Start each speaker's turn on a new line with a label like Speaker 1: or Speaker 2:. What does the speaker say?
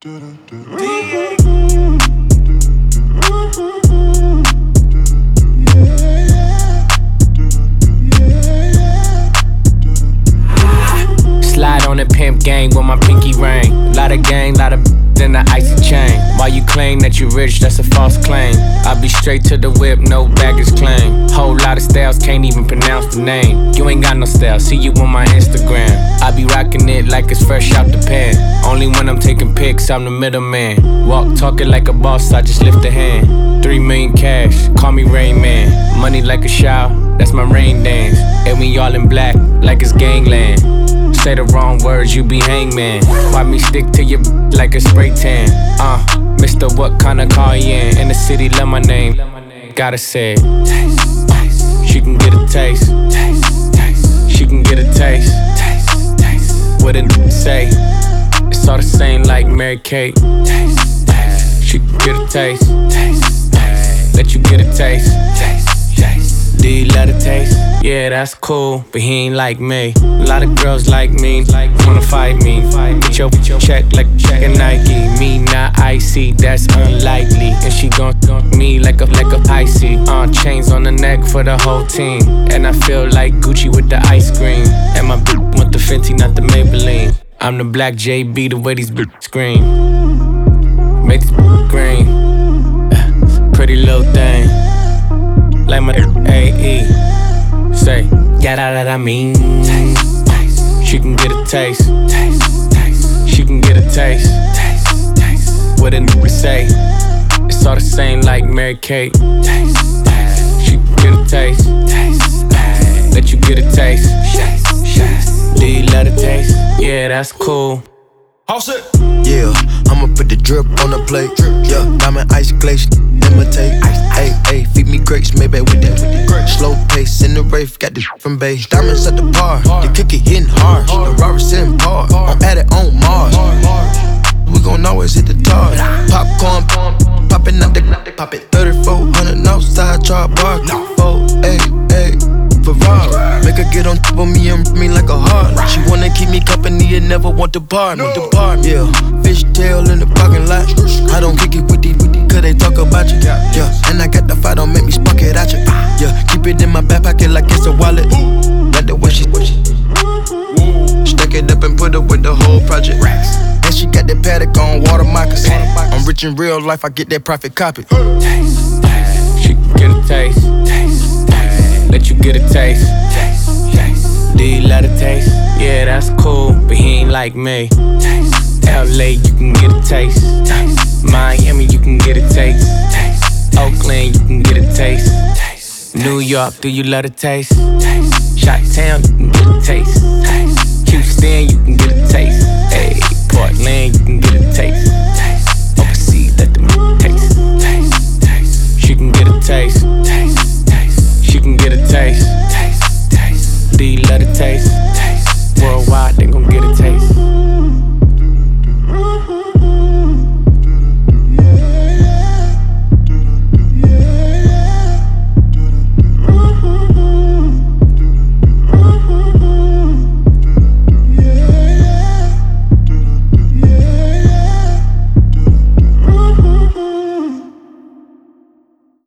Speaker 1: Slide on the pimp gang with my pinky ring. Lot of gang, lot of in the icy chain. While you claim that you rich, that's a false claim. I be straight to the whip, no baggage claim. Whole lot of styles, can't even pronounce the name. You ain't got no style, see you on my Instagram. I be rocking it like it's fresh out the pan. Only when I'm taking pics, I'm the middleman. Walk talking like a boss, I just lift a hand. 3 million cash, call me Rain Man. Money like a shower, that's my rain dance. And we all in black, like it's gangland. Say the wrong words, you be hangman. Why me stick to your like a spray tan? Mister, what kind of car you in the city, love my name. Gotta say it. Taste, taste. She can get a taste. Taste, taste. She can get a taste. Taste, taste. What it say? It's all the same like Mary Kate. Taste, taste. She can get a taste. Taste, taste. Let you get a taste. Taste, taste. Do you love the taste? Yeah, that's cool, but he ain't like me. A lot of girls like me, wanna fight me. Get your check like a Nike. Me not icy, that's unlikely. And she gon' me like a Pisces. Chains on the neck for the whole team. And I feel like Gucci with the ice cream. And my bitch want the Fenty, not the Maybelline. I'm the black JB, the way these bitches scream. Make this green. Pretty little thing. Like my AE. Say, yeah, that I mean. Taste, taste. She can get a taste. Taste, taste. She can get a taste. Taste, taste. What a nigga say? It's all the same like Mary Kate. Taste, taste. She can get a taste. Taste, taste. Let you get a taste. Taste, taste. Do you love the taste? Yeah, that's cool.
Speaker 2: All set.
Speaker 3: Yeah, I'ma put the drip on the plate. Yeah, diamond ice glaze, imitate. Ay, ay, feed me grapes, maybe with that. Slow pace in the rave, got this from base. Diamonds at the bar, the cookie hitting hard. The Robert sitting hard, I'm at it on Mars. We gon' always hit the tar. Popcorn, popping out the pop it. 3400 outside, char bar. 488 Ferrari. Make her get on top of me and me like a heart. She wanna keep me company and never want to part me. Yeah, fishtail in the parking lot. I don't kick it with these, cause they talk about you. Yeah, and I got the fight, don't make me spark it at you. Yeah, keep it in my back pocket like it's a wallet. Like the way she stack it up and put it with the whole project. And she got that paddock on water moccasins. I'm rich in real life, I get that profit copy.
Speaker 1: Taste, taste. She can get a taste. Taste, taste. Let you get a taste. Taste, taste. Do you love the taste? Yeah, that's cool, but he ain't like me. Taste, LA, you can get a taste. Taste. Miami, you can get a taste. Taste. Oakland, you can get a taste. Taste. New York, do you love the taste? Taste. Chi-Town, you can get a taste. Taste. Houston, you can get a taste. Hey, Portland, you can get a taste. Taste. Overseas, let them taste. Taste. Taste. She can get a taste. Taste. Taste. She can get a taste. Taste. Taste. Do you love the taste? Taste. Worldwide, they gon' get a taste.